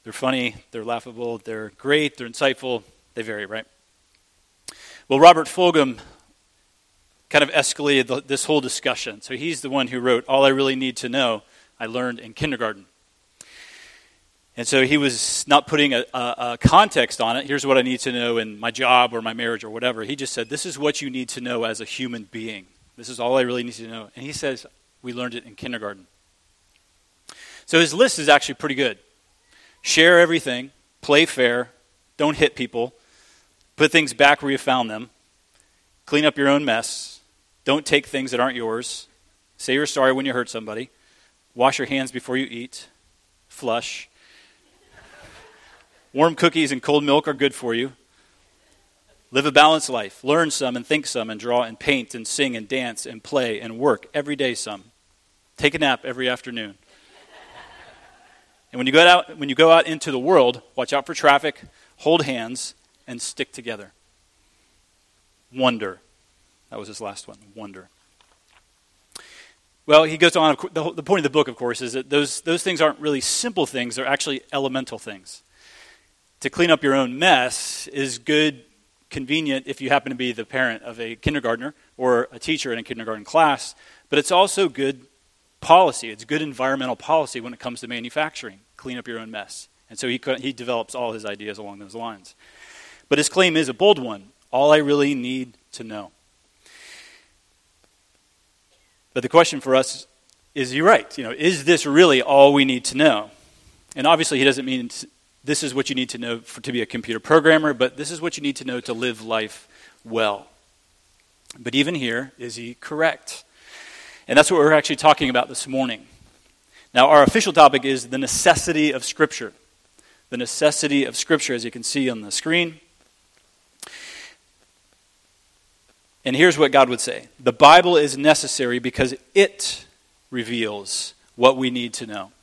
They're funny, they're laughable, they're great, they're insightful. They vary, right? Well, Robert Fulghum kind of escalated this whole discussion. So he's the one who wrote, All I Really Need to Know, I Learned in Kindergarten. And so he was not putting a context on it. Here's what I need to know in my job or my marriage or whatever. He just said, this is what you need to know as a human being. This is all I really need to know. And he says, we learned it in kindergarten. So his list is actually pretty good. Share everything, play fair, don't hit people, put things back where you found them, clean up your own mess, don't take things that aren't yours, say you're sorry when you hurt somebody, wash your hands before you eat, flush. Warm cookies and cold milk are good for you. Live a balanced life. Learn some and think some and draw and paint and sing and dance and play and work every day some. Take a nap every afternoon. And when you go out into the world, watch out for traffic, hold hands, and stick together. Wonder. That was his last one. Wonder. Well, he goes on. The point of the book, of course, is that those things aren't really simple things. They're actually elemental things. To clean up your own mess is good, convenient if you happen to be the parent of a kindergartner or a teacher in a kindergarten class, but it's also good policy. It's good environmental policy when it comes to manufacturing. Clean up your own mess. And so he develops all his ideas along those lines. But his claim is a bold one. All I really need to know. But the question for us is he right? Is this really all we need to know? And obviously he doesn't mean this is what you need to know to be a computer programmer, but this is what you need to know to live life well. But even here, is he correct? And that's what we're actually talking about this morning. Now, our official topic is the necessity of Scripture. The necessity of Scripture, as you can see on the screen. And here's what God would say. The Bible is necessary because it reveals what we need to know.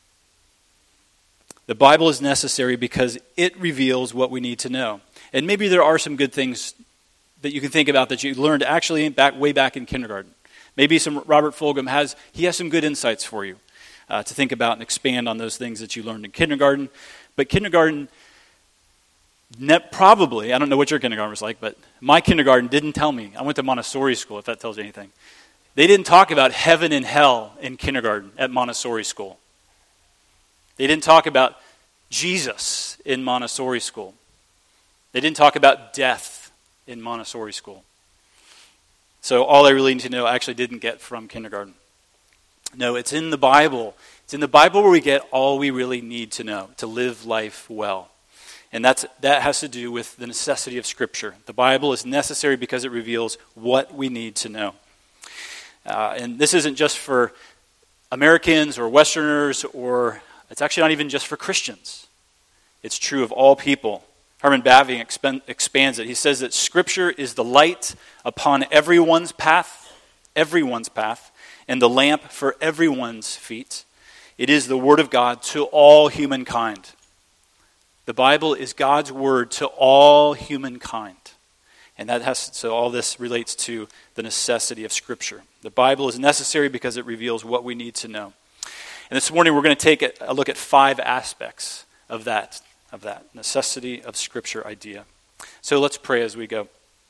The Bible is necessary because it reveals what we need to know. And maybe there are some good things that you can think about that you learned actually way back in kindergarten. Maybe Robert Fulghum has some good insights for you to think about and expand on those things that you learned in kindergarten. But kindergarten, probably, I don't know what your kindergarten was like, but my kindergarten didn't tell me. I went to Montessori school, if that tells you anything. They didn't talk about heaven and hell in kindergarten at Montessori school. They didn't talk about Jesus in Montessori school. They didn't talk about death in Montessori school. So all I really need to know I actually didn't get from kindergarten. No, it's in the Bible. It's in the Bible where we get all we really need to know to live life well. And that has to do with the necessity of Scripture. The Bible is necessary because it reveals what we need to know. And this isn't just for Americans or Westerners, or it's actually not even just for Christians. It's true of all people. Herman Bavinck expands it. He says that Scripture is the light upon everyone's path, and the lamp for everyone's feet. It is the Word of God to all humankind. The Bible is God's Word to all humankind. And so all this relates to the necessity of Scripture. The Bible is necessary because it reveals what we need to know. And this morning we're going to take a look at 5 aspects of that necessity of Scripture idea. So let's pray as we go.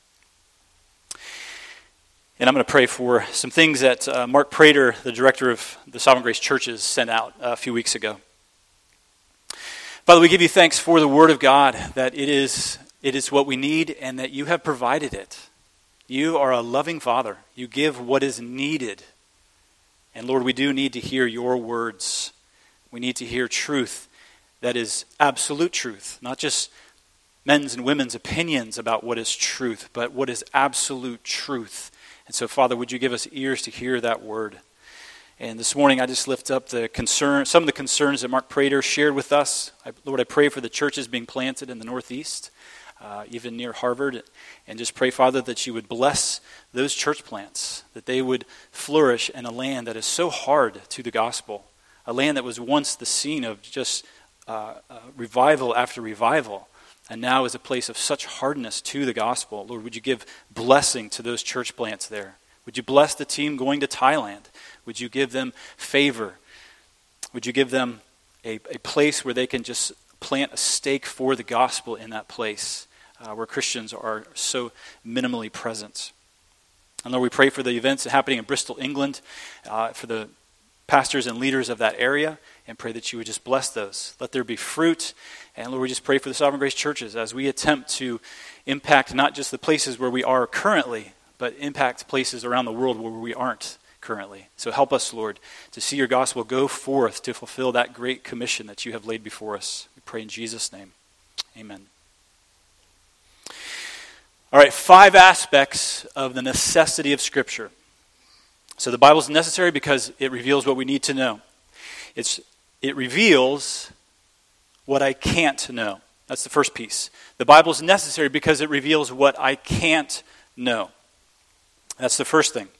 And I'm going to pray for some things that Mark Prater, the director of the Sovereign Grace Churches, sent out a few weeks ago. Father, we give you thanks for the Word of God, that it is what we need and that you have provided it. You are a loving Father. You give what is needed. And Lord, we do need to hear your words. We need to hear truth that is absolute truth, not just men's and women's opinions about what is truth, but what is absolute truth. And so, Father, would you give us ears to hear that word? And this morning, I just lift up some of the concerns that Mark Prater shared with us. Lord, I pray for the churches being planted in the Northeast, even near Harvard, and just pray, Father, that you would bless those church plants, that they would flourish in a land that is so hard to the gospel, a land that was once the scene of just revival after revival, and now is a place of such hardness to the gospel. Lord, would you give blessing to those church plants there? Would you bless the team going to Thailand? Would you give them favor? Would you give them a place where they can just plant a stake for the gospel in that place where Christians are so minimally present. And Lord, we pray for the events happening in Bristol, England, for the pastors and leaders of that area, and pray that you would just bless those. Let there be fruit. And Lord, we just pray for the Sovereign Grace churches as we attempt to impact not just the places where we are currently, but impact places around the world where we aren't currently. So help us, Lord, to see your gospel go forth to fulfill that great commission that you have laid before us. We pray in Jesus' name. Amen. All right, 5 aspects of the necessity of Scripture. So the Bible is necessary because it reveals what we need to know. It reveals what I can't know. That's the first piece. The Bible is necessary because it reveals what I can't know. That's the first thing.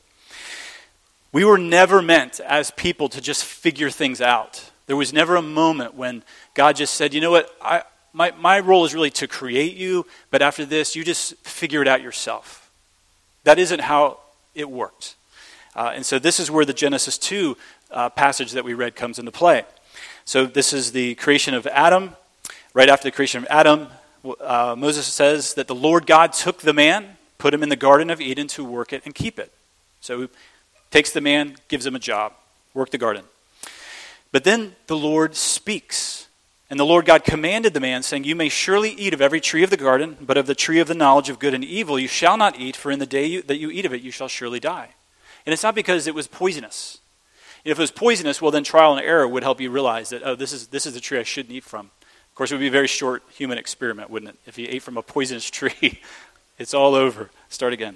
We were never meant as people to just figure things out. There was never a moment when God just said, you know what, my role is really to create you, but after this, you just figure it out yourself. That isn't how it worked. And so this is where the Genesis 2 passage that we read comes into play. So this is the creation of Adam. Right after the creation of Adam, Moses says that the Lord God took the man, put him in the Garden of Eden to work it and keep it. So he takes the man, gives him a job, work the garden. But then the Lord speaks. And the Lord God commanded the man, saying, you may surely eat of every tree of the garden, but of the tree of the knowledge of good and evil you shall not eat, for in the day that you eat of it you shall surely die. And it's not because it was poisonous. If it was poisonous, well then trial and error would help you realize that, this is the tree I shouldn't eat from. Of course, it would be a very short human experiment, wouldn't it? If you ate from a poisonous tree, it's all over. Start again.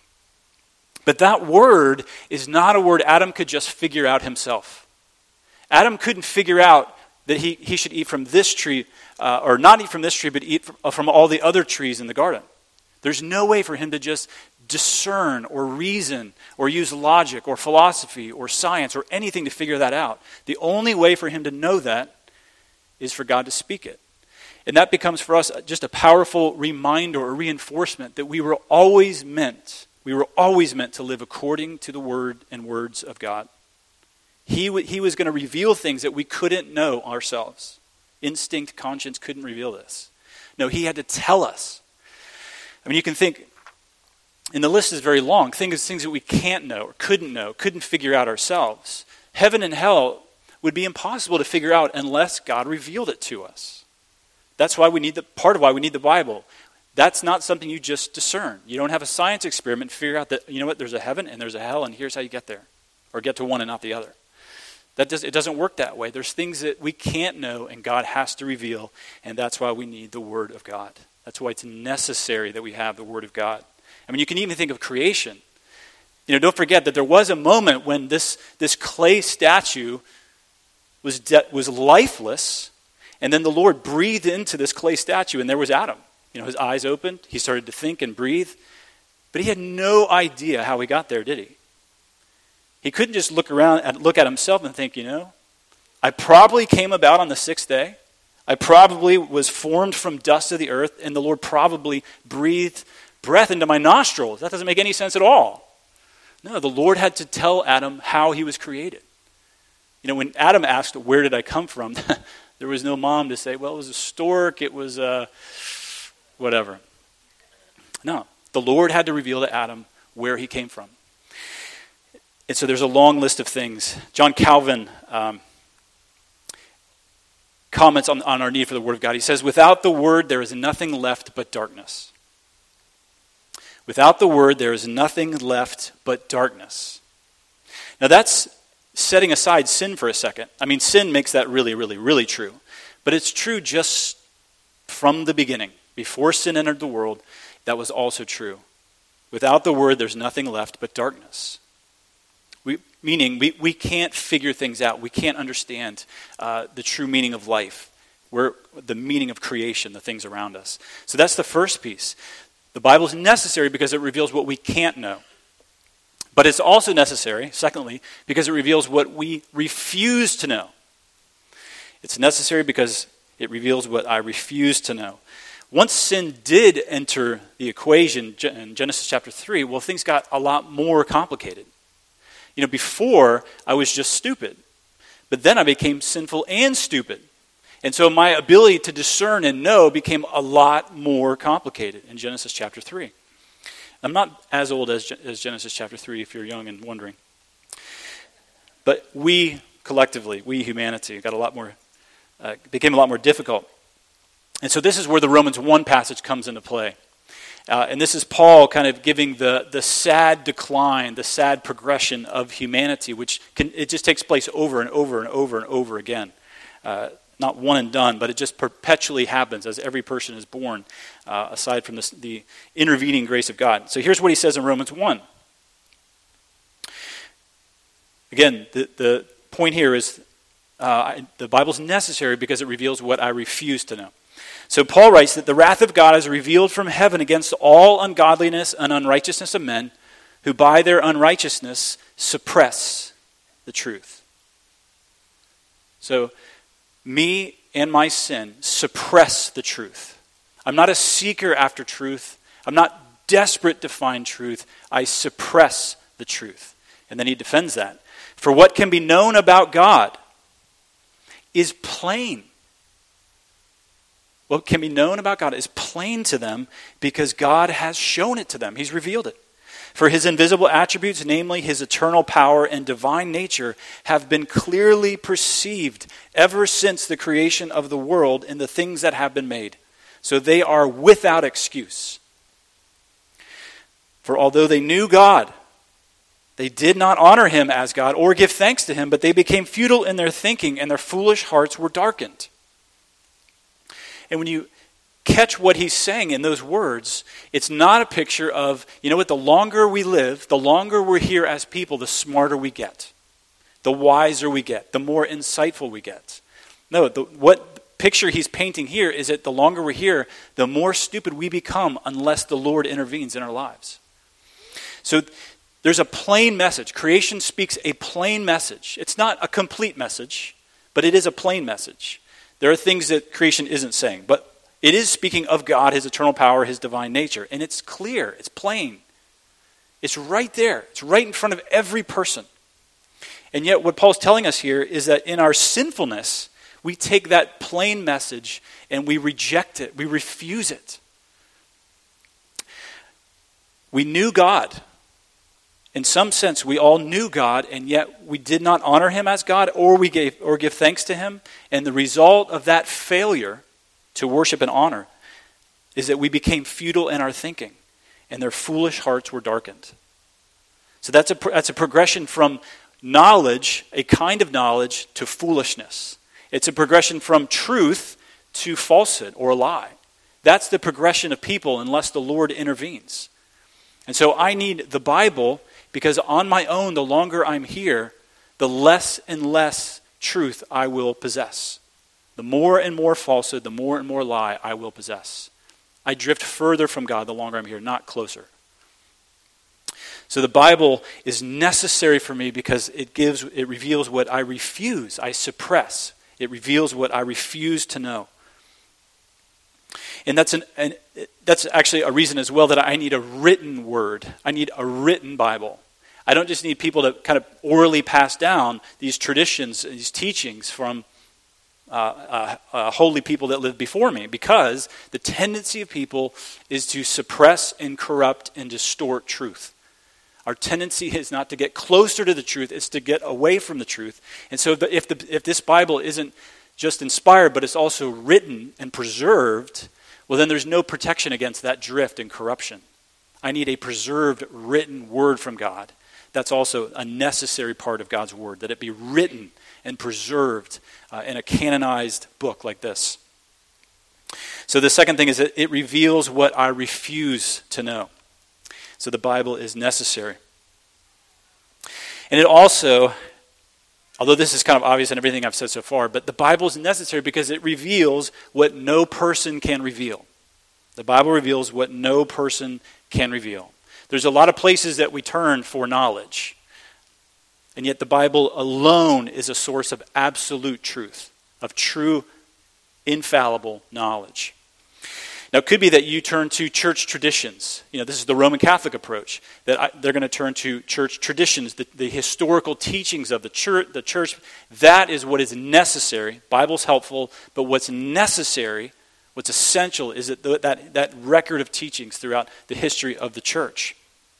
But that word is not a word Adam could just figure out himself. Adam couldn't figure out that he should eat from this tree, or not eat from this tree, but eat from all the other trees in the garden. There's no way for him to just discern or reason or use logic or philosophy or science or anything to figure that out. The only way for him to know that is for God to speak it. And that becomes for us just a powerful reminder or reinforcement that we were always meant to live according to the word and words of God. He was going to reveal things that we couldn't know ourselves. Instinct, conscience couldn't reveal this. No, he had to tell us. I mean, you can think, and the list is very long, things that we can't know or couldn't figure out ourselves. Heaven and hell would be impossible to figure out unless God revealed it to us. That's why part of why we need the Bible. That's not something you just discern. You don't have a science experiment and figure out that, you know what, there's a heaven and there's a hell and here's how you get there. Or get to one and not the other. It doesn't work that way. There's things that we can't know and God has to reveal, and that's why we need the Word of God. That's why it's necessary that we have the Word of God. I mean, you can even think of creation. You know, don't forget that there was a moment when this clay statue was lifeless, and then the Lord breathed into this clay statue, and there was Adam. You know, his eyes opened, he started to think and breathe, but he had no idea how he got there, did he? He couldn't just look around and look at himself and think, you know, I probably came about on the 6th day. I probably was formed from dust of the earth, and the Lord probably breathed breath into my nostrils. That doesn't make any sense at all. No, the Lord had to tell Adam how he was created. You know, when Adam asked, where did I come from? There was no mom to say, well, it was a stork, it was whatever. No, the Lord had to reveal to Adam where he came from. And so there's a long list of things. John Calvin comments on our need for the Word of God. He says, without the Word, there is nothing left but darkness. Without the Word, there is nothing left but darkness. Now that's setting aside sin for a second. I mean, sin makes that really, really, really true. But it's true just from the beginning. Before sin entered the world, that was also true. Without the Word, there's nothing left but darkness. Meaning, we can't figure things out. We can't understand the true meaning of life, the meaning of creation, the things around us. So that's the first piece. The Bible is necessary because it reveals what we can't know. But it's also necessary, secondly, because it reveals what we refuse to know. It's necessary because it reveals what I refuse to know. Once sin did enter the equation in Genesis chapter 3, well, things got a lot more complicated. You know, before, I was just stupid. But then I became sinful and stupid. And so my ability to discern and know became a lot more complicated in Genesis chapter 3. I'm not as old as Genesis chapter 3 if you're young and wondering. But we collectively, we humanity, became a lot more difficult. And so this is where the Romans 1 passage comes into play. And this is Paul kind of giving the sad decline, the sad progression of humanity, it just takes place over and over and over and over again. Not one and done, but it just perpetually happens as every person is born, aside from the intervening grace of God. So here's what he says in Romans 1. Again, the point here is the Bible's necessary because it reveals what I refuse to know. So Paul writes that the wrath of God is revealed from heaven against all ungodliness and unrighteousness of men who by their unrighteousness suppress the truth. So me and my sin suppress the truth. I'm not a seeker after truth. I'm not desperate to find truth. I suppress the truth. And then he defends that. For what can be known about God is plain. What can be known about God is plain to them because God has shown it to them. He's revealed it. For his invisible attributes, namely his eternal power and divine nature, have been clearly perceived ever since the creation of the world in the things that have been made. So they are without excuse. For although they knew God, they did not honor him as God or give thanks to him, but they became futile in their thinking and their foolish hearts were darkened. And when you catch what he's saying in those words, it's not a picture of, you know what, the longer we live, the longer we're here as people, the smarter we get. The wiser we get, the more insightful we get. No, what picture he's painting here is that the longer we're here, the more stupid we become unless the Lord intervenes in our lives. So there's a plain message. Creation speaks a plain message. It's not a complete message, but it is a plain message. There are things that creation isn't saying, but it is speaking of God, his eternal power, his divine nature. And it's clear, it's plain. It's right there. It's right in front of every person. And yet what Paul's telling us here is that in our sinfulness, we take that plain message and we reject it. We refuse it. We knew God. In some sense, we all knew God, and yet we did not honor him as God or give thanks to him. And the result of that failure to worship and honor is that we became futile in our thinking, and their foolish hearts were darkened. So that's a progression from knowledge, a kind of knowledge, to foolishness. It's a progression from truth to falsehood or a lie. That's the progression of people unless the Lord intervenes. And so I need the Bible because on my own, the longer I'm here, the less and less truth I will possess. The more and more falsehood, the more and more lie I will possess. I drift further from God the longer I'm here, not closer. So the Bible is necessary for me because it reveals what I refuse, I suppress. It reveals what I refuse to know. And that's actually a reason as well that I need a written word. I need a written Bible. I don't just need people to kind of orally pass down these traditions, these teachings from holy people that lived before me, because the tendency of people is to suppress and corrupt and distort truth. Our tendency is not to get closer to the truth, it's to get away from the truth. And so if this Bible isn't just inspired, but it's also written and preserved, well, then there's no protection against that drift and corruption. I need a preserved, written word from God. That's also a necessary part of God's word, that it be written and preserved in a canonized book like this. So the second thing is that it reveals what I refuse to know. So the Bible is necessary. And it also, although this is kind of obvious in everything I've said so far, but the Bible is necessary because it reveals what no person can reveal. The Bible reveals what no person can reveal. There's a lot of places that we turn for knowledge. And yet the Bible alone is a source of absolute truth, of true, infallible knowledge. Now, it could be that you turn to church traditions. This is the Roman Catholic approach, that they're going to turn to church traditions, the historical teachings of the church. That is what is necessary. Bible's helpful, but what's necessary, what's essential, is that record of teachings throughout the history of the church.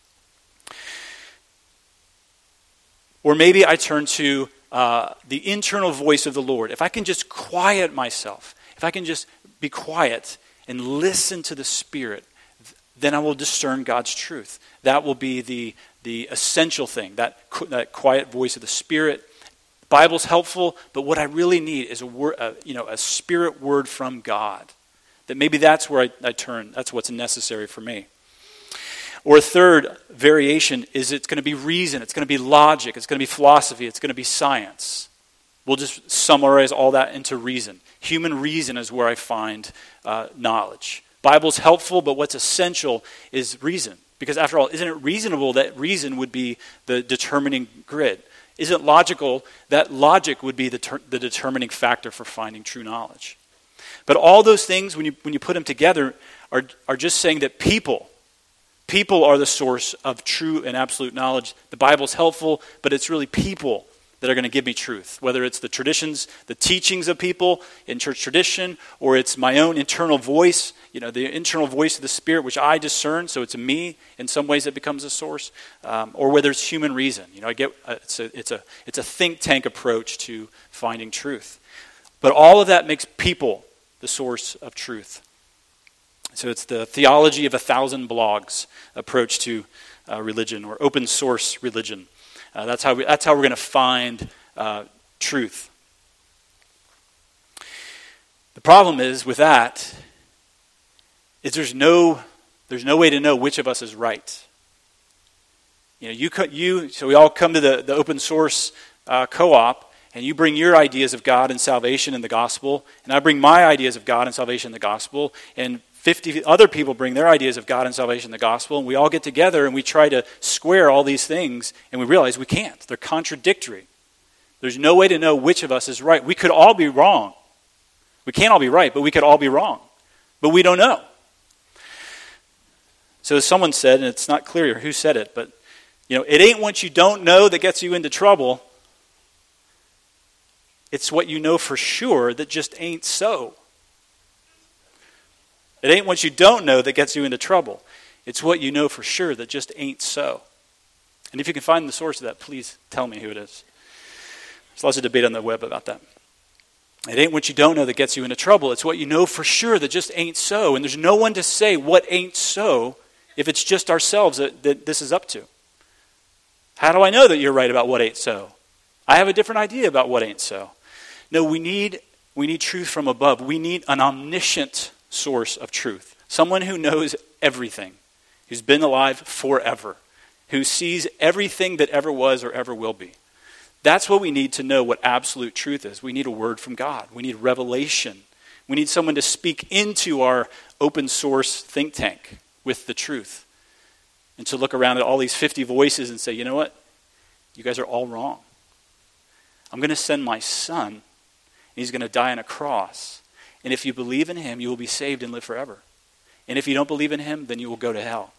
Or maybe I turn to the internal voice of the Lord. If I can just quiet myself, if I can just be quiet and listen to the Spirit, then I will discern God's truth. That will be the essential thing, that quiet voice of the Spirit. The Bible's helpful, but what I really need is a Spirit word from God. That maybe that's where I turn. That's what's necessary for me. Or a third variation is it's going to be reason, it's going to be logic, it's going to be philosophy, it's going to be science. We'll just summarize all that into reason. Human reason is where I find knowledge. Bible's helpful, but what's essential is reason. Because after all, isn't it reasonable that reason would be the determining grid? Isn't it logical that logic would be the determining factor for finding true knowledge? But all those things, when you put them together, are just saying that people are the source of true and absolute knowledge. The Bible's helpful, but it's really people that are going to give me truth. Whether it's the traditions, the teachings of people in church tradition, or it's my own internal voice, the internal voice of the Spirit, which I discern, so it's me. In some ways it becomes a source. Or whether it's human reason. It's a think tank approach to finding truth. But all of that makes people the source of truth. So it's the theology of 1,000 blogs approach to religion, or open source religion. That's how we're going to find truth. The problem is with that is there's no way to know which of us is right. So we all come to the open source co-op, and you bring your ideas of God and salvation and the gospel, and I bring my ideas of God and salvation and the gospel, and 50 other people bring their ideas of God and salvation and the gospel, and we all get together and we try to square all these things, and we realize we can't. They're contradictory. There's no way to know which of us is right. We could all be wrong. We can't all be right, but we could all be wrong. But we don't know. So as someone said, and it's not clear who said it, but it ain't what you don't know that gets you into trouble. It's what you know for sure that just ain't so. It ain't what you don't know that gets you into trouble. It's what you know for sure that just ain't so. And if you can find the source of that, please tell me who it is. There's lots of debate on the web about that. It ain't what you don't know that gets you into trouble. It's what you know for sure that just ain't so. And there's no one to say what ain't so if it's just ourselves that this is up to. How do I know that you're right about what ain't so? I have a different idea about what ain't so. No, we need truth from above. We need an omniscient source of truth. Someone who knows everything, who's been alive forever, who sees everything that ever was or ever will be. That's what we need to know what absolute truth is. We need a word from God. We need revelation. We need someone to speak into our open source think tank with the truth. And to look around at all these 50 voices and say, you know what? You guys are all wrong. I'm going to send my son, and he's going to die on a cross. And if you believe in him, you will be saved and live forever. And if you don't believe in him, then you will go to hell.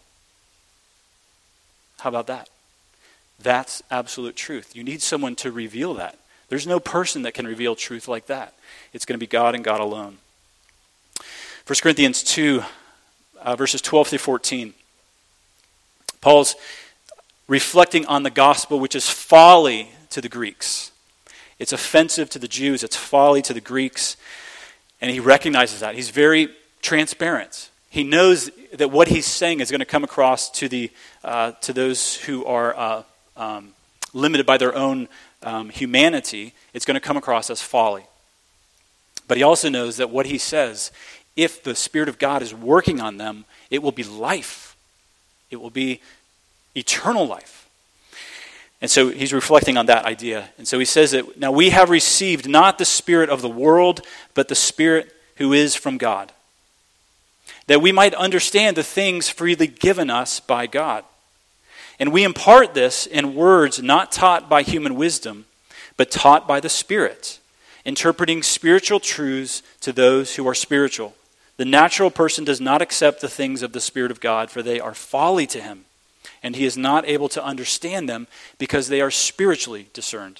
How about that? That's absolute truth. You need someone to reveal that. There's no person that can reveal truth like that. It's going to be God and God alone. 1 Corinthians 2, verses 12 through 14. Paul's reflecting on the gospel, which is folly to the Greeks. It's offensive to the Jews. It's folly to the Greeks. And he recognizes that. He's very transparent. He knows that what he's saying is going to come across to those who are limited by their own humanity. It's going to come across as folly. But he also knows that what he says, if the Spirit of God is working on them, it will be life. It will be eternal life. And so he's reflecting on that idea. And so he says that, now we have received not the spirit of the world, but the Spirit who is from God, that we might understand the things freely given us by God. And we impart this in words not taught by human wisdom, but taught by the Spirit, interpreting spiritual truths to those who are spiritual. The natural person does not accept the things of the Spirit of God, for they are folly to him, and he is not able to understand them because they are spiritually discerned.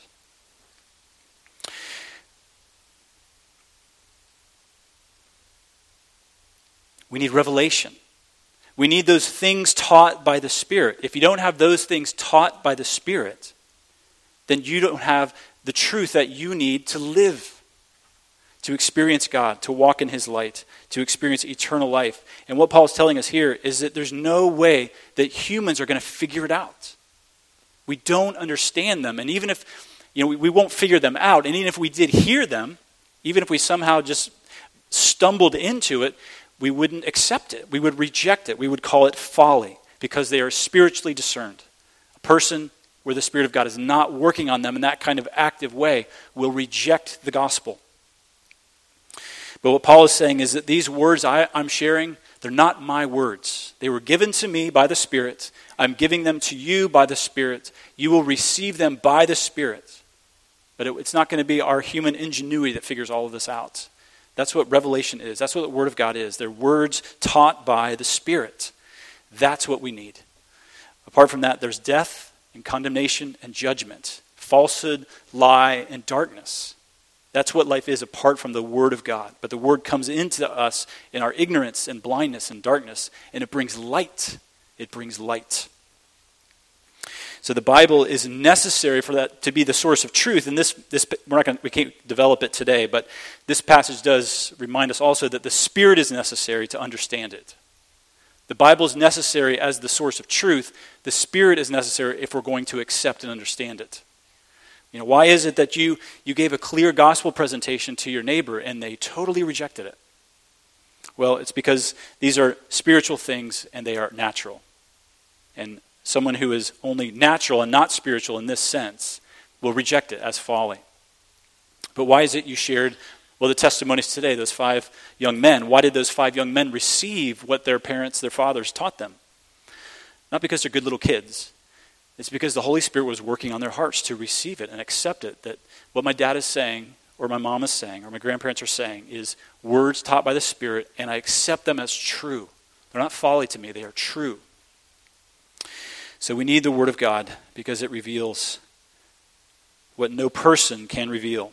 We need revelation. We need those things taught by the Spirit. If you don't have those things taught by the Spirit, then you don't have the truth that you need to live, to experience God, to walk in his light, to experience eternal life. And what Paul's telling us here is that there's no way that humans are going to figure it out. We don't understand them. And even if, we won't figure them out. And even if we did hear them, even if we somehow just stumbled into it, we wouldn't accept it. We would reject it. We would call it folly because they are spiritually discerned. A person where the Spirit of God is not working on them in that kind of active way will reject the gospel. But what Paul is saying is that these words I'm sharing, they're not my words. They were given to me by the Spirit. I'm giving them to you by the Spirit. You will receive them by the Spirit. But it's not going to be our human ingenuity that figures all of this out. That's what revelation is. That's what the Word of God is. They're words taught by the Spirit. That's what we need. Apart from that, there's death and condemnation and judgment, falsehood, lie, and darkness. That's what life is apart from the Word of God. But the Word comes into us in our ignorance and blindness and darkness, and it brings light. It brings light. So the Bible is necessary for that to be the source of truth. And we can't develop it today, but this passage does remind us also that the Spirit is necessary to understand it. The Bible is necessary as the source of truth. The Spirit is necessary if we're going to accept and understand it. Why is it that you gave a clear gospel presentation to your neighbor and they totally rejected it? Well, it's because these are spiritual things and they are natural. And someone who is only natural and not spiritual in this sense will reject it as folly. But why is it you shared, the testimonies today, those 5 young men? Why did those 5 young men receive what their parents, their fathers taught them? Not because they're good little kids. It's because the Holy Spirit was working on their hearts to receive it and accept it, that what my dad is saying, or my mom is saying, or my grandparents are saying is words taught by the Spirit, and I accept them as true. They're not folly to me, they are true. So we need the Word of God because it reveals what no person can reveal.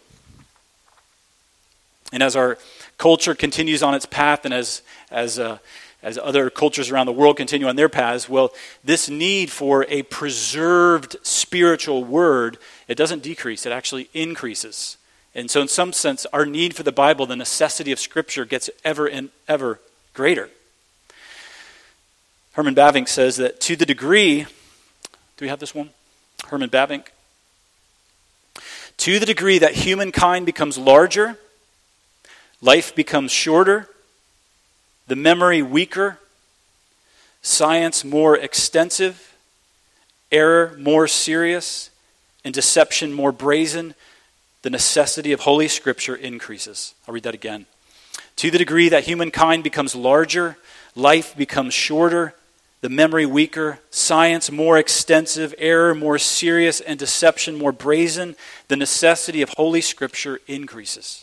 And as our culture continues on its path, and as other cultures around the world continue on their paths, this need for a preserved spiritual word, it doesn't decrease, it actually increases. And so in some sense, our need for the Bible, the necessity of Scripture, gets ever and ever greater. Herman Bavinck says that to the degree, do we have this one? Herman Bavinck. To the degree that humankind becomes larger, life becomes shorter, the memory weaker, science more extensive, error more serious, and deception more brazen, the necessity of Holy Scripture increases. I'll read that again. To the degree that humankind becomes larger, life becomes shorter, the memory weaker, science more extensive, error more serious, and deception more brazen, the necessity of Holy Scripture increases.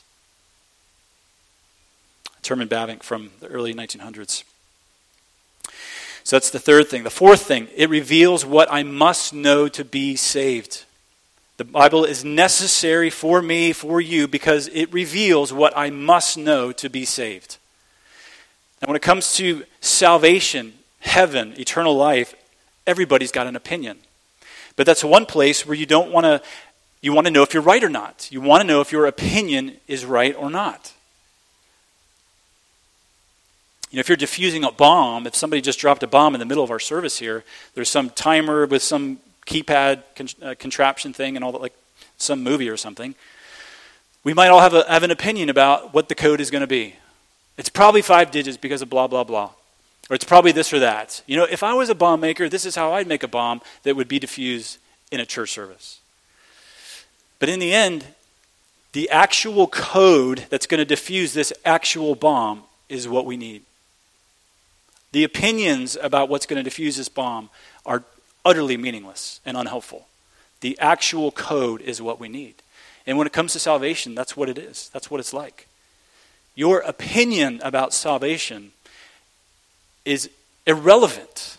Herman Bavinck from the early 1900s. So that's the third thing. The fourth thing, it reveals what I must know to be saved. The Bible is necessary for me, for you, because it reveals what I must know to be saved. And when it comes to salvation, heaven, eternal life, everybody's got an opinion. But that's one place where you want to know if you're right or not. You want to know if your opinion is right or not. If you're defusing a bomb, if somebody just dropped a bomb in the middle of our service here, there's some timer with some keypad contraption thing and all that, like some movie or something. We might all have an opinion about what the code is going to be. It's probably 5 digits because of blah, blah, blah. Or it's probably this or that. If I was a bomb maker, this is how I'd make a bomb that would be diffused in a church service. But in the end, the actual code that's going to diffuse this actual bomb is what we need. The opinions about what's going to diffuse this bomb are utterly meaningless and unhelpful. The actual code is what we need. And when it comes to salvation, that's what it is. That's what it's like. your opinion about salvation is irrelevant.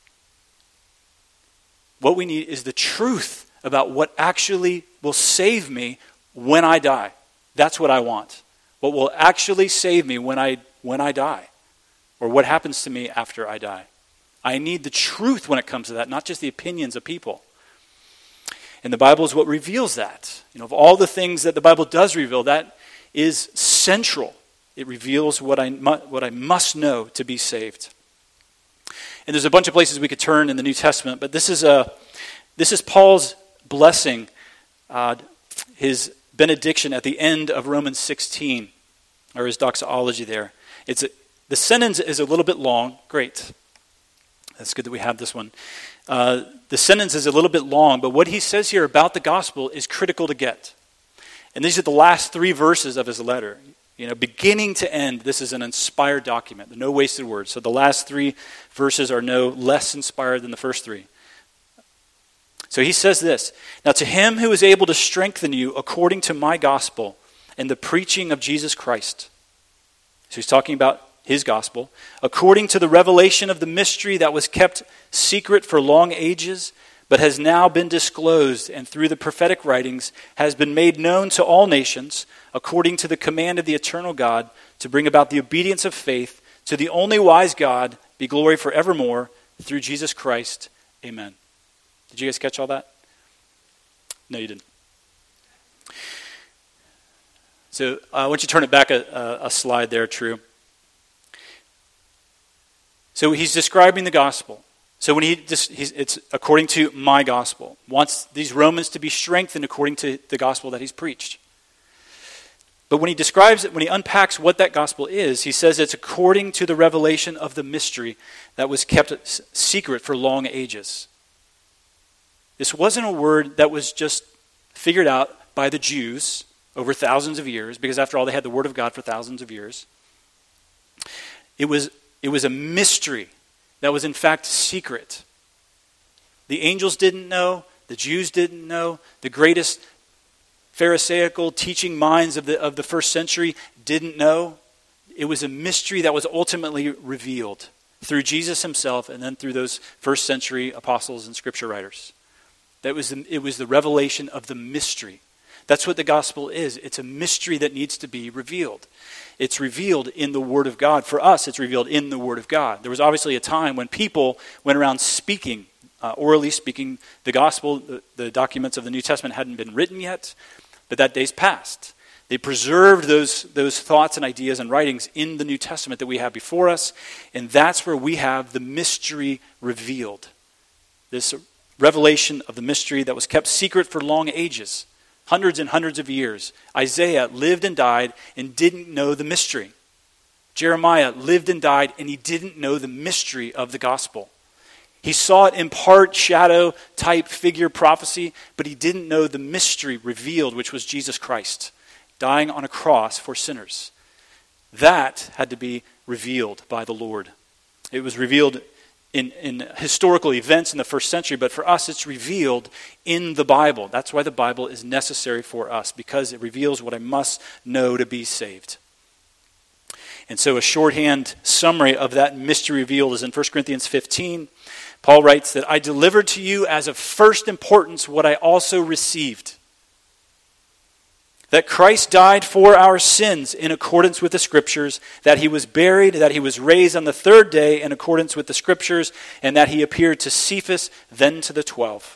What we need is the truth about what actually will save me when I die. That's what I want. What will actually save me when I die, or what happens to me after I die. I need the truth when it comes to that, not just the opinions of people. And the Bible is what reveals that. Of all the things that the Bible does reveal, that is central. It reveals what I must know to be saved. And there's a bunch of places we could turn in the New Testament, but this is Paul's blessing, his benediction at the end of Romans 16, or his doxology there. The sentence is a little bit long. Great. That's good that we have this one. The sentence is a little bit long, but what he says here about the gospel is critical to get. And these are the last 3 verses of his letter. Beginning to end, this is an inspired document. No wasted words. So the last 3 verses are no less inspired than the first 3. So he says this, "Now to him who is able to strengthen you according to my gospel and the preaching of Jesus Christ." So he's talking about his gospel. "According to the revelation of the mystery that was kept secret for long ages, but has now been disclosed, and through the prophetic writings has been made known to all nations, according to the command of the eternal God, to bring about the obedience of faith, to the only wise God, be glory forevermore, through Jesus Christ. Amen." Did you guys catch all that? No, you didn't. So I want you to turn it back a slide there, True. So he's describing the gospel. So when it's according to my gospel. Wants these Romans to be strengthened according to the gospel that he's preached. But when he describes it, when he unpacks what that gospel is, he says it's according to the revelation of the mystery that was kept secret for long ages. This wasn't a word that was just figured out by the Jews over thousands of years, because after all, they had the word of God for thousands of years. It was a mystery that was in fact secret. The angels didn't know, the Jews didn't know, the greatest Pharisaical teaching minds of the first century didn't know. It was a mystery that was ultimately revealed through Jesus himself and then through those first century apostles and scripture writers. It was the revelation of the mystery. That's what the gospel is. It's a mystery that needs to be revealed. It's revealed in the Word of God. For us, it's revealed in the Word of God. There was obviously a time when people went around speaking, orally speaking the gospel. The documents of the New Testament hadn't been written yet, but that day's passed. They preserved those thoughts and ideas and writings in the New Testament that we have before us, and that's where we have the mystery revealed. This revelation of the mystery that was kept secret for long ages. Hundreds and hundreds of years. Isaiah lived and died and didn't know the mystery. Jeremiah lived and died and he didn't know the mystery of the gospel. He saw it in part shadow type figure prophecy, but he didn't know the mystery revealed, which was Jesus Christ, dying on a cross for sinners. That had to be revealed by the Lord. It was revealed in historical events in the first century, but for us it's revealed in the Bible. That's why the Bible is necessary for us, because it reveals what I must know to be saved. And so a shorthand summary of that mystery revealed is in 1 Corinthians 15. Paul writes that I delivered to you as of first importance what I also received. That Christ died for our sins in accordance with the Scriptures, that he was buried, that he was raised on the third day in accordance with the Scriptures, and that he appeared to Cephas, then to the 12.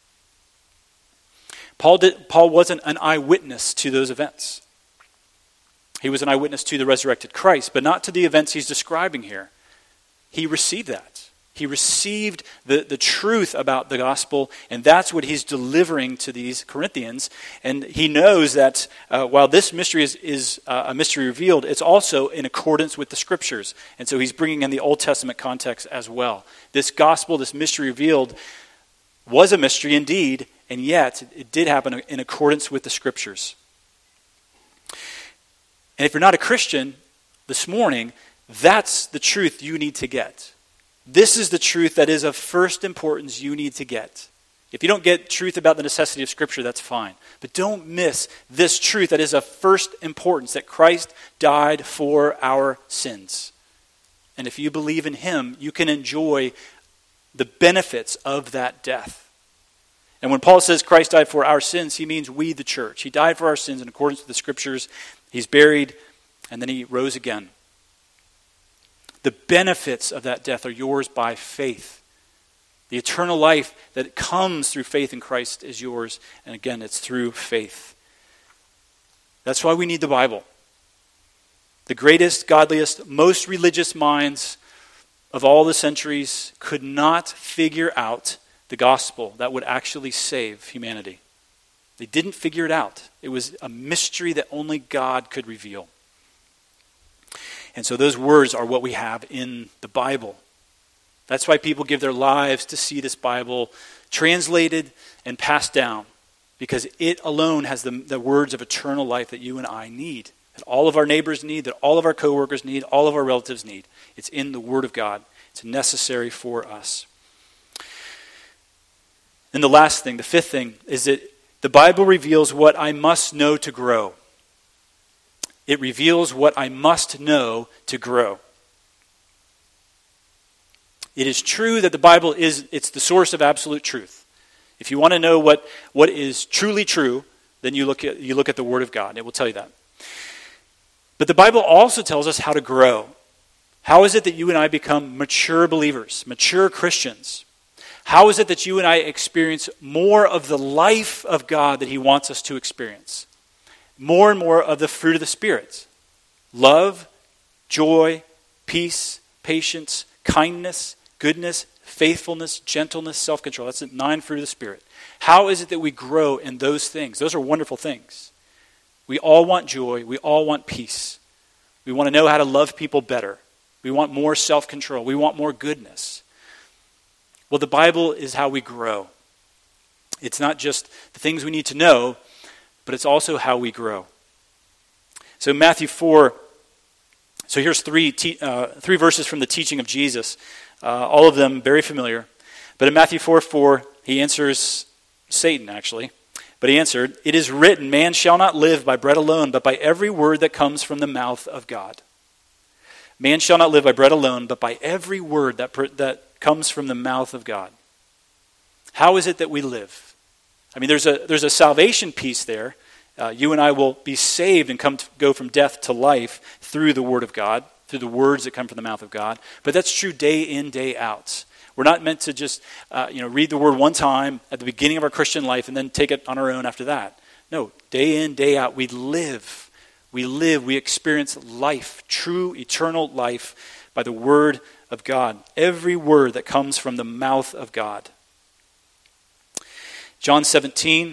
Paul wasn't an eyewitness to those events. He was an eyewitness to the resurrected Christ, but not to the events he's describing here. He received that. He received the truth about the gospel, and that's what he's delivering to these Corinthians. And he knows that while this mystery is a mystery revealed, it's also in accordance with the Scriptures. And so he's bringing in the Old Testament context as well. This gospel, this mystery revealed, was a mystery indeed, and yet it did happen in accordance with the Scriptures. And if you're not a Christian this morning, that's the truth you need to get. This is the truth that is of first importance you need to get. If you don't get truth about the necessity of Scripture, that's fine. But don't miss this truth that is of first importance, that Christ died for our sins. And if you believe in him, you can enjoy the benefits of that death. And when Paul says Christ died for our sins, he means we, the church. He died for our sins in accordance with the Scriptures. He's buried, and then he rose again. The benefits of that death are yours by faith. The eternal life that comes through faith in Christ is yours. And again, it's through faith. That's why we need the Bible. The greatest, godliest, most religious minds of all the centuries could not figure out the gospel that would actually save humanity. They didn't figure it out. It was a mystery that only God could reveal. And so those words are what we have in the Bible. That's why people give their lives to see this Bible translated and passed down, because it alone has the words of eternal life that you and I need, that all of our neighbors need, that all of our coworkers need, all of our relatives need. It's in the Word of God. It's necessary for us. And the last thing, the fifth thing, is that the Bible reveals what I must know to grow. It reveals what I must know to grow. It is true that the Bible it's the source of absolute truth. If you want to know what is truly true, then you look at the Word of God. It will tell you that. But the Bible also tells us how to grow. How is it that you and I become mature believers, mature Christians? How is it that you and I experience more of the life of God that he wants us to experience? More and more of the fruit of the Spirit. Love, joy, peace, patience, kindness, goodness, faithfulness, gentleness, self-control. That's the 9 fruit of the Spirit. How is it that we grow in those things? Those are wonderful things. We all want joy. We all want peace. We want to know how to love people better. We want more self-control. We want more goodness. Well, the Bible is how we grow. It's not just the things we need to know, but it's also how we grow. So Matthew 4, so here's three verses from the teaching of Jesus. All of them very familiar. But in Matthew 4:4, he answers Satan, actually. But he answered, "It is written, man shall not live by bread alone, but by every word that comes from the mouth of God." Man shall not live by bread alone, but by every word that comes from the mouth of God. How is it that we live? I mean, there's a salvation piece there. You and I will be saved and go from death to life through the Word of God, through the words that come from the mouth of God. But that's true day in, day out. We're not meant to just read the Word one time at the beginning of our Christian life and then take it on our own after that. No, day in, day out, we live. We experience life, true eternal life by the Word of God. Every word that comes from the mouth of God. John 17,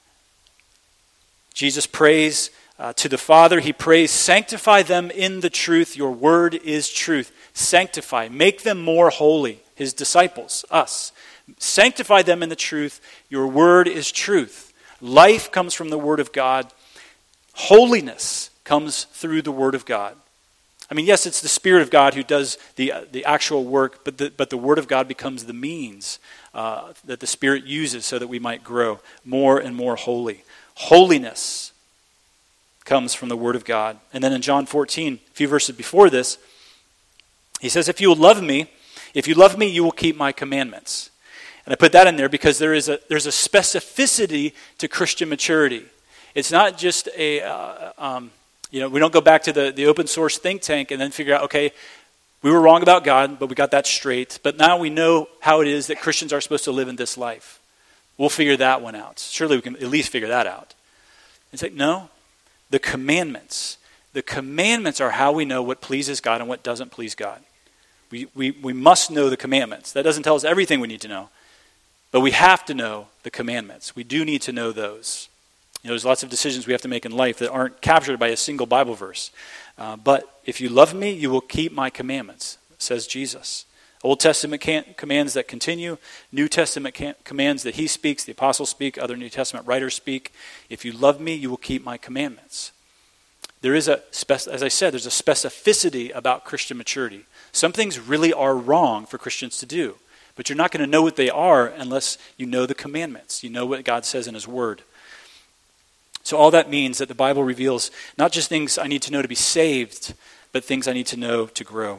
Jesus prays to the Father. He prays, "Sanctify them in the truth. Your word is truth." Sanctify. Make them more holy. His disciples, us. Sanctify them in the truth. Your word is truth. Life comes from the Word of God. Holiness comes through the Word of God. I mean, yes, it's the Spirit of God who does the actual work, but the Word of God becomes the means that the Spirit uses so that we might grow more and more holy. Holiness comes from the Word of God. And then in John 14, a few verses before this, he says, if you love me, you will keep my commandments. And I put that in there because there's a specificity to Christian maturity. It's not just we don't go back to the open source think tank and then figure out, okay, we were wrong about God, but we got that straight. But now we know how it is that Christians are supposed to live in this life. We'll figure that one out. Surely we can at least figure that out. It's like, no, the commandments. The commandments are how we know what pleases God and what doesn't please God. We must know the commandments. That doesn't tell us everything we need to know. But we have to know the commandments. We do need to know those. There's lots of decisions we have to make in life that aren't captured by a single Bible verse. But if you love me, you will keep my commandments, says Jesus. Old Testament commands that continue. New Testament commands that he speaks, the apostles speak, other New Testament writers speak. If you love me, you will keep my commandments. There is as I said, there's a specificity about Christian maturity. Some things really are wrong for Christians to do. But you're not going to know what they are unless you know the commandments. You know what God says in his word. So all that means that the Bible reveals not just things I need to know to be saved, but things I need to know to grow.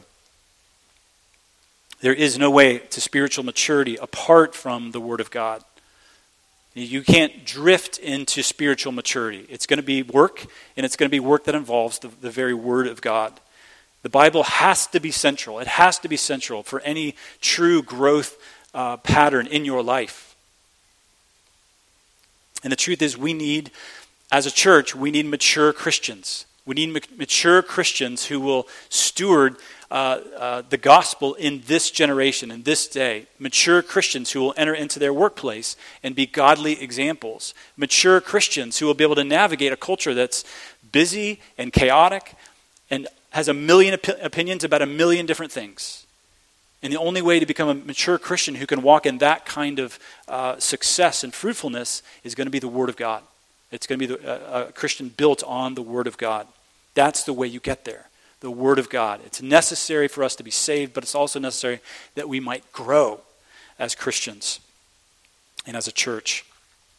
There is no way to spiritual maturity apart from the Word of God. You can't drift into spiritual maturity. It's going to be work, and it's going to be work that involves the very Word of God. The Bible has to be central. It has to be central for any true growth pattern in your life. And the truth is, as a church, we need mature Christians. We need mature Christians who will steward the gospel in this generation, in this day. Mature Christians who will enter into their workplace and be godly examples. Mature Christians who will be able to navigate a culture that's busy and chaotic and has a million opinions about a million different things. And the only way to become a mature Christian who can walk in that kind of success and fruitfulness is going to be the Word of God. It's going to be a Christian built on the Word of God. That's the way you get there, the Word of God. It's necessary for us to be saved, but it's also necessary that we might grow as Christians and as a church.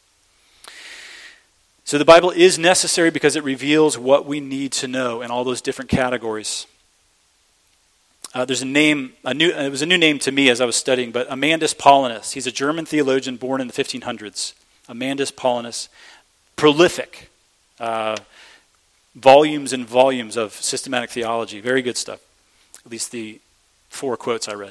So the Bible is necessary because it reveals what we need to know in all those different categories. There's a name, it was a new name to me as I was studying, but Amandus Paulinus. He's a German theologian born in the 1500s. Amandus Paulinus. Prolific. Volumes and volumes of systematic theology. Very good stuff. At least the 4 quotes I read.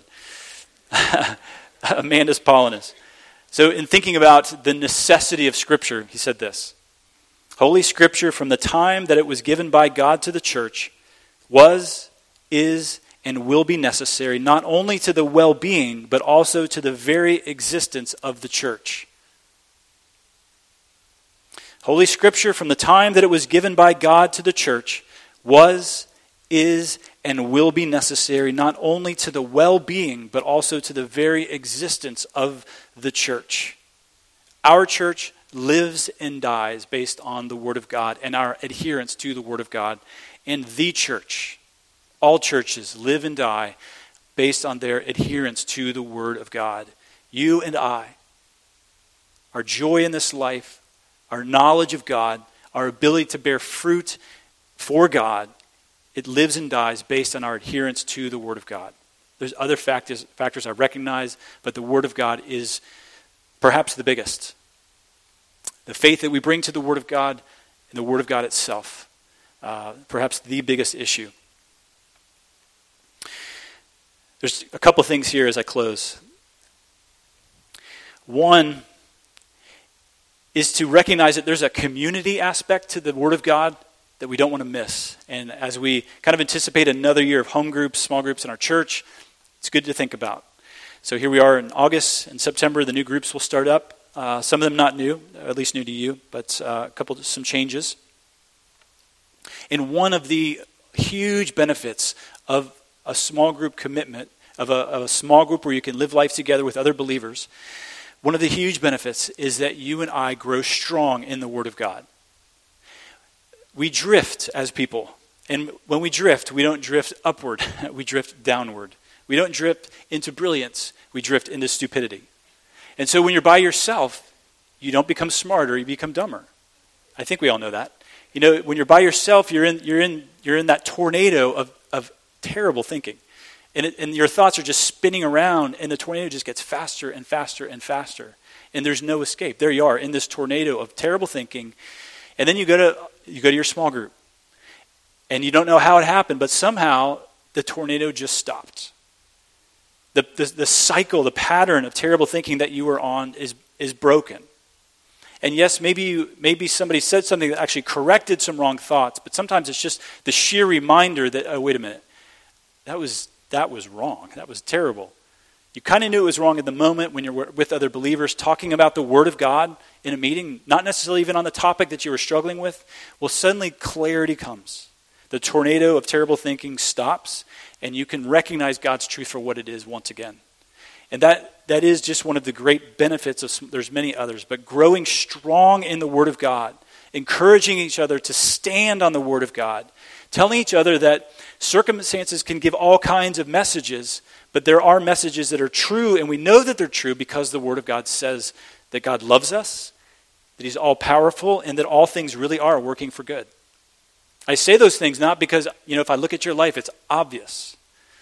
Amandus Paulinus. So in thinking about the necessity of Scripture, he said this: Holy Scripture, from the time that it was given by God to the church, was, is, and will be necessary not only to the well-being, but also to the very existence of the church. Holy Scripture, from the time that it was given by God to the church, was, is, and will be necessary not only to the well-being, but also to the very existence of the church. Our church lives and dies based on the Word of God and our adherence to the Word of God. And the church, all churches live and die based on their adherence to the Word of God. You and I, our joy in this life, our knowledge of God, our ability to bear fruit for God, it lives and dies based on our adherence to the Word of God. There's other factors I recognize, but the Word of God is perhaps the biggest. The faith that we bring to the Word of God and the Word of God itself, perhaps the biggest issue. There's a couple things here as I close. One is to recognize that there's a community aspect to the Word of God that we don't want to miss. And as we kind of anticipate another year of home groups, small groups in our church, it's good to think about. So here we are in August and September. The new groups will start up. Some of them not new, at least new to you, but some changes. And one of the huge benefits of a small group commitment, of a small group where you can live life together with other believers, one of the huge benefits is that you and I grow strong in the Word of God. We drift as people. And when we drift, we don't drift upward. We drift downward. We don't drift into brilliance. We drift into stupidity. And so when you're by yourself, you don't become smarter, you become dumber. I think we all know that. You know, when you're by yourself, you're in that tornado of terrible thinking. And your thoughts are just spinning around, and the tornado just gets faster and faster and faster. And there's no escape. There you are in this tornado of terrible thinking. And then you go to your small group. And you don't know how it happened, but somehow the tornado just stopped. The cycle, the pattern of terrible thinking that you were on is broken. And yes, maybe somebody said something that actually corrected some wrong thoughts, but sometimes it's just the sheer reminder that, oh, wait a minute, that was wrong. That was terrible. You kind of knew it was wrong in the moment when you're with other believers talking about the Word of God in a meeting, not necessarily even on the topic that you were struggling with. Well, suddenly clarity comes. The tornado of terrible thinking stops, and you can recognize God's truth for what it is once again. And that is just one of the great benefits of, there's many others, but growing strong in the Word of God, encouraging each other to stand on the Word of God, telling each other that circumstances can give all kinds of messages, but there are messages that are true, and we know that they're true because the Word of God says that God loves us, that He's all-powerful, and that all things really are working for good. I say those things not because, if I look at your life, it's obvious.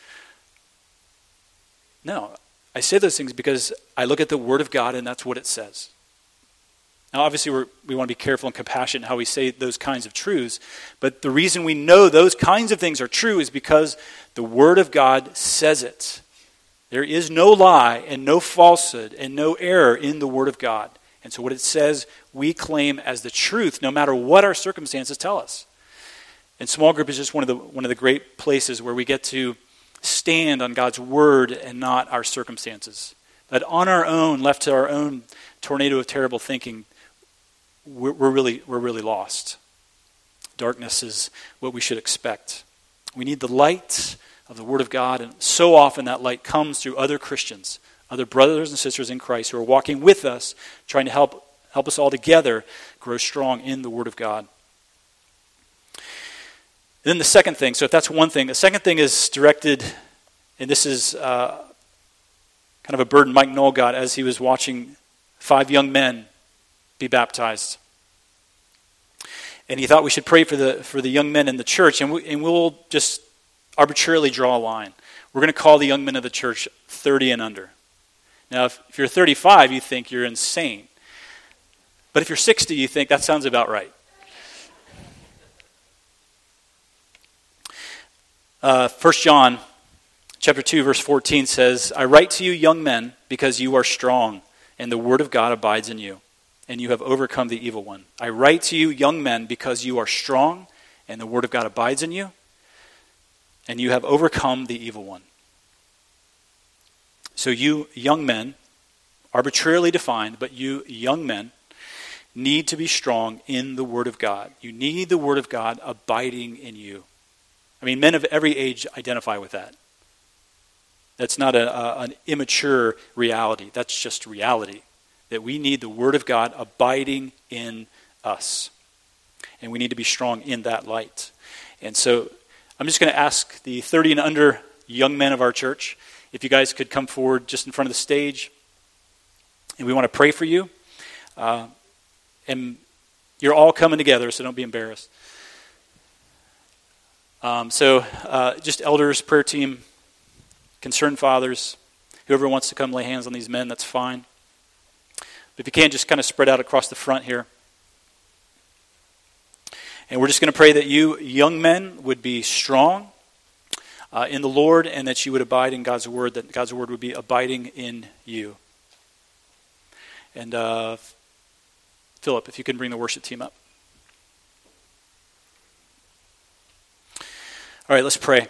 No, I say those things because I look at the Word of God, and that's what it says. Now, obviously, we want to be careful and compassionate how we say those kinds of truths, but the reason we know those kinds of things are true is because the Word of God says it. There is no lie and no falsehood and no error in the Word of God. And so what it says, we claim as the truth, no matter what our circumstances tell us. And small group is just one of the great places where we get to stand on God's Word and not our circumstances. That on our own, left to our own tornado of terrible thinking, we're really lost. Darkness is what we should expect. We need the light of the Word of God, and so often that light comes through other Christians, other brothers and sisters in Christ who are walking with us, trying to help us all together grow strong in the Word of God. And then the second thing, so if that's one thing, the second thing is directed, and this is kind of a burden Mike Knoll got as he was watching 5 young men be baptized. And he thought we should pray for the young men in the church, and we'll just arbitrarily draw a line. We're going to call the young men of the church 30 and under. Now, if you're 35, you think you're insane. But if you're 60, you think that sounds about right. 1 John chapter 2, verse 14 says, I write to you, young men, because you are strong, and the word of God abides in you, and you have overcome the evil one. I write to you, young men, because you are strong, and the word of God abides in you, and you have overcome the evil one. So you young men, arbitrarily defined, but you young men need to be strong in the Word of God. You need the Word of God abiding in you. I mean, men of every age identify with that. That's not an immature reality. That's just reality. That we need the Word of God abiding in us. And we need to be strong in that light. And so I'm just going to ask the 30 and under young men of our church if you guys could come forward just in front of the stage. And we want to pray for you. And you're all coming together, so don't be embarrassed. Just elders, prayer team, concerned fathers, whoever wants to come lay hands on these men, that's fine. But if you can, just kind of spread out across the front here. And we're just going to pray that you young men would be strong in the Lord, and that you would abide in God's Word, that God's Word would be abiding in you. And Philip, if you can bring the worship team up. All right, let's pray.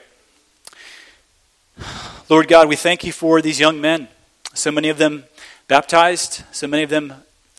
Lord God, we thank you for these young men. So many of them baptized. So many of them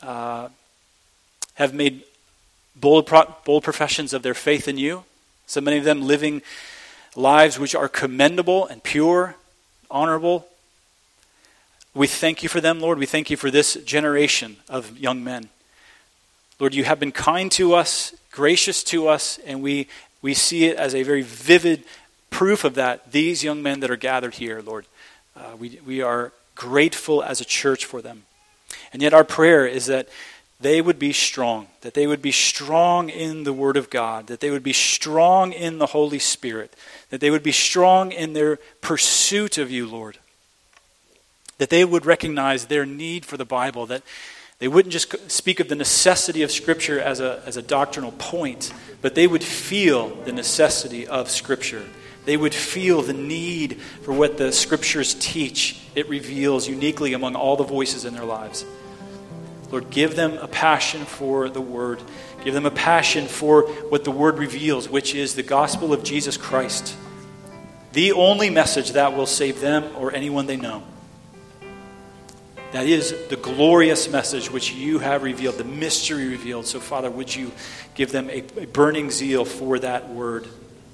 have made bold professions of their faith in you. So many of them living lives which are commendable and pure, honorable. We thank you for them, Lord. We thank you for this generation of young men. Lord, you have been kind to us, gracious to us, and we see it as a very vivid proof of that. These young men that are gathered here, Lord, we are grateful as a church for them. And yet our prayer is that they would be strong, that they would be strong in the Word of God, that they would be strong in the Holy Spirit, that they would be strong in their pursuit of you, Lord, that they would recognize their need for the Bible, that they wouldn't just speak of the necessity of Scripture as a doctrinal point, but they would feel the necessity of Scripture. They would feel the need for what the Scriptures teach. It reveals uniquely among all the voices in their lives. Lord, give them a passion for the Word. Give them a passion for what the Word reveals, which is the gospel of Jesus Christ. The only message that will save them or anyone they know. That is the glorious message which you have revealed, the mystery revealed. So, Father, would you give them a burning zeal for that Word?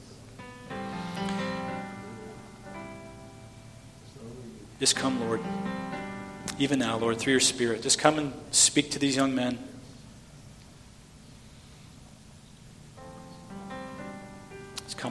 Just come, Lord. Even now, Lord, through your Spirit, just come and speak to these young men. Just come,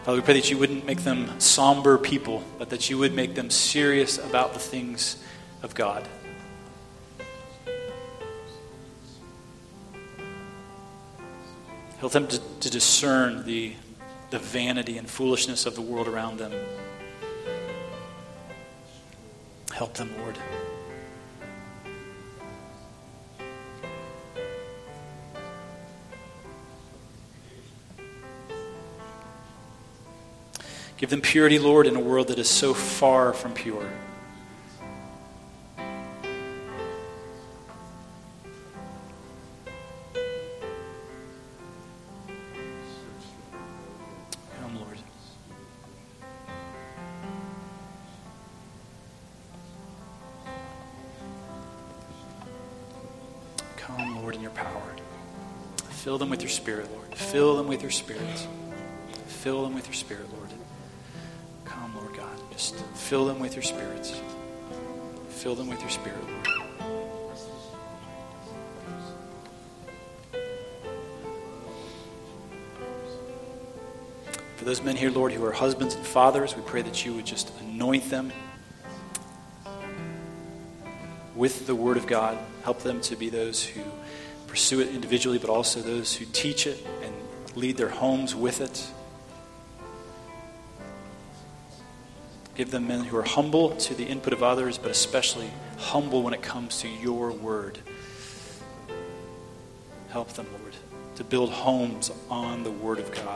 Father, we pray that you wouldn't make them somber people, but that you would make them serious about the things of God. Help them to discern the vanity and foolishness of the world around them. Help them, Lord. Give them purity, Lord, in a world that is so far from pure. Come, Lord. Come, Lord, in your power. Fill them with your Spirit, Lord. Fill them with your Spirit. Fill them with your Spirit, Lord. Come, Lord God. Just fill them with your Spirit. Fill them with your Spirit, Lord. For those men here, Lord, who are husbands and fathers, we pray that you would just anoint them with the Word of God. Help them to be those who pursue it individually, but also those who teach it and lead their homes with it. Give them men who are humble to the input of others, but especially humble when it comes to your word. Help them, Lord, to build homes on the Word of God.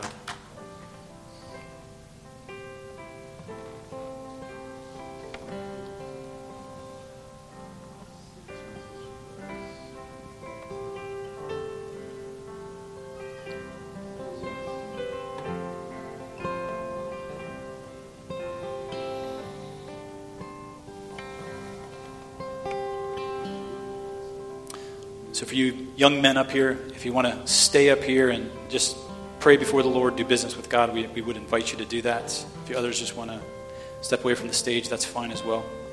So for you young men up here, if you want to stay up here and just pray before the Lord, do business with God, we would invite you to do that. If you others just want to step away from the stage, that's fine as well.